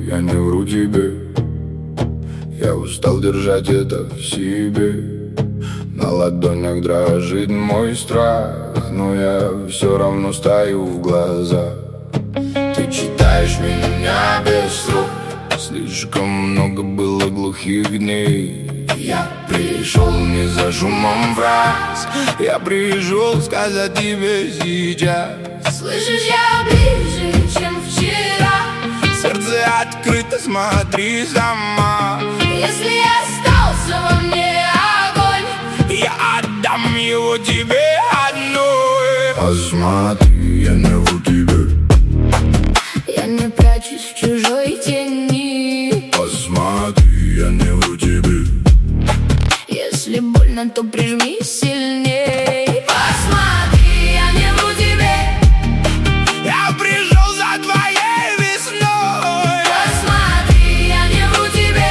я не вру тебе. Я устал держать это в себе. На ладонях дрожит мой страх, но я все равно стою в глаза. Ты читаешь меня без слов. Слишком много было глухих дней. Я пришел не за шумом фраз, я пришел сказать тебе сейчас. Слышишь, я ближе, чем вчера. Сердце открыто, смотри сама. Если остался во мне огонь, я отдам его тебе одной. Посмотри, я не вру тебе. Я не прячусь в чужой тени. Посмотри, я не вру тебе. Если больно, то прижми сильней. Посмотри, я не вру тебе. Я пришел за твоей весной. Посмотри, я не вру тебе.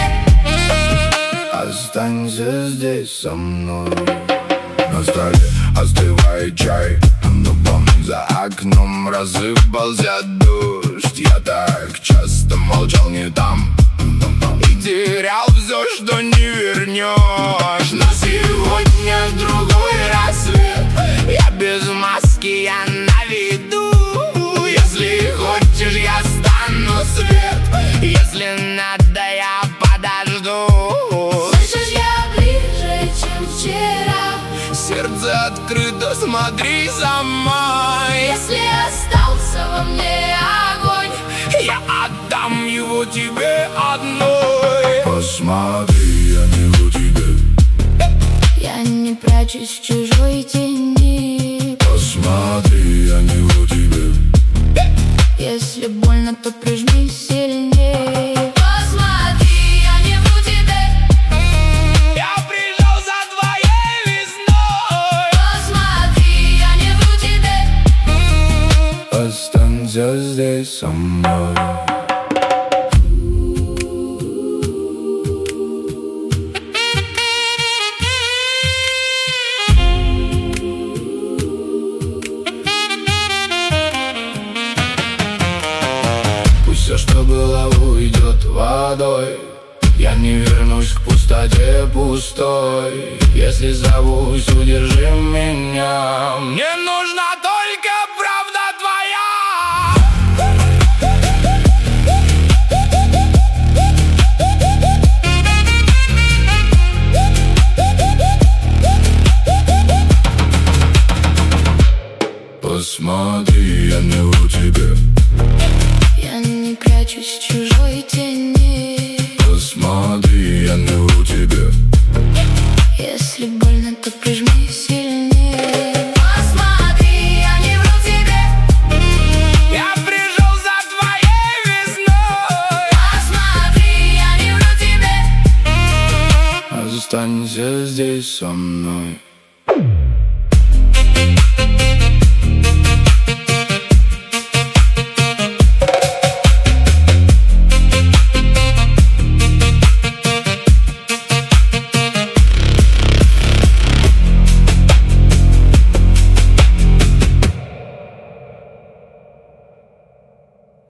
Останься здесь со мной. На столе остывает чай, но помни, за окном рассыпался дождь. Я так часто молчал не там и терял все, что не вернешь. Но сегодня другой рассвет. Я без маски, я на виду. Если хочешь, я стану свет. Если надо, я подожду. Слышишь, я ближе, чем вчера. Сердце открыто, смотри сама. Если остался во мне огонь, я отдам его тебе одной. Посмотри, я не вру тебе. я не прячусь в чужой тени. Посмотри, я не вру тебе. Если больно, то прижми сильней. Посмотри, я не вру тебе. Я пришел за твоей весной. Посмотри, я не вру тебе. Останься здесь со мной. Все, что было, уйдет водой. Я не вернусь к пустоте пустой. Если зовусь, удержи меня. Мне нужна только правда твоя. Посмотри, я не вру тебе. Я не прячусь в чужой тени. Посмотри, я не вру тебе. Если больно, то прижми сильнее. Посмотри, я не вру тебе. Я пришел за твоей весной. Посмотри, я не вру тебе. Останься здесь со мной.